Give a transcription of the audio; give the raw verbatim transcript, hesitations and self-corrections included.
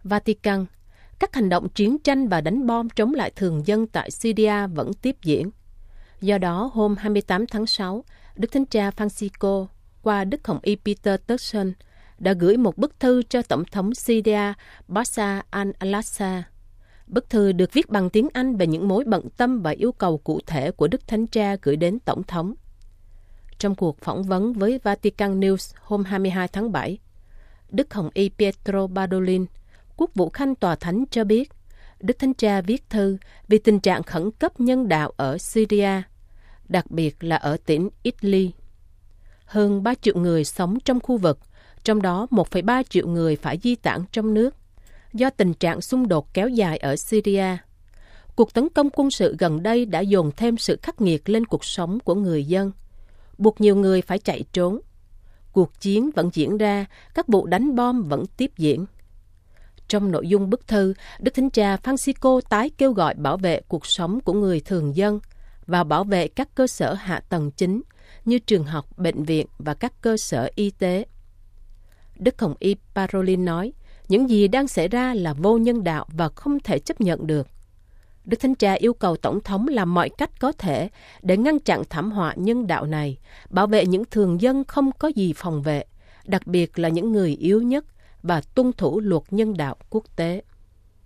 Vatican, các hành động chiến tranh và đánh bom chống lại thường dân tại Syria vẫn tiếp diễn. Do đó, hôm hai mươi tám tháng sáu, Đức Thánh Cha Francisco qua Đức Hồng Y Peter Turkson đã gửi một bức thư cho Tổng thống Syria Bashar al-Assad. Bức thư được viết bằng tiếng Anh về những mối bận tâm và yêu cầu cụ thể của Đức Thánh Cha gửi đến Tổng thống. Trong cuộc phỏng vấn với Vatican News hôm hai mươi hai tháng bảy, Đức Hồng Y Pietro Parolin, Quốc vụ Khanh Tòa Thánh cho biết, Đức Thánh Cha viết thư vì tình trạng khẩn cấp nhân đạo ở Syria, đặc biệt là ở tỉnh Idlib. Hơn ba triệu người sống trong khu vực, trong đó một phẩy ba triệu người phải di tản trong nước, do tình trạng xung đột kéo dài ở Syria. Cuộc tấn công quân sự gần đây đã dồn thêm sự khắc nghiệt lên cuộc sống của người dân, buộc nhiều người phải chạy trốn. Cuộc chiến vẫn diễn ra, các vụ đánh bom vẫn tiếp diễn. Trong nội dung bức thư, Đức Thánh Cha Francisco tái kêu gọi bảo vệ cuộc sống của người thường dân và bảo vệ các cơ sở hạ tầng chính như trường học, bệnh viện và các cơ sở y tế. Đức Hồng Y Parolin nói, những gì đang xảy ra là vô nhân đạo và không thể chấp nhận được. Đức Thánh Cha yêu cầu Tổng thống làm mọi cách có thể để ngăn chặn thảm họa nhân đạo này, bảo vệ những thường dân không có gì phòng vệ, đặc biệt là những người yếu nhất, và tuân thủ luật nhân đạo quốc tế.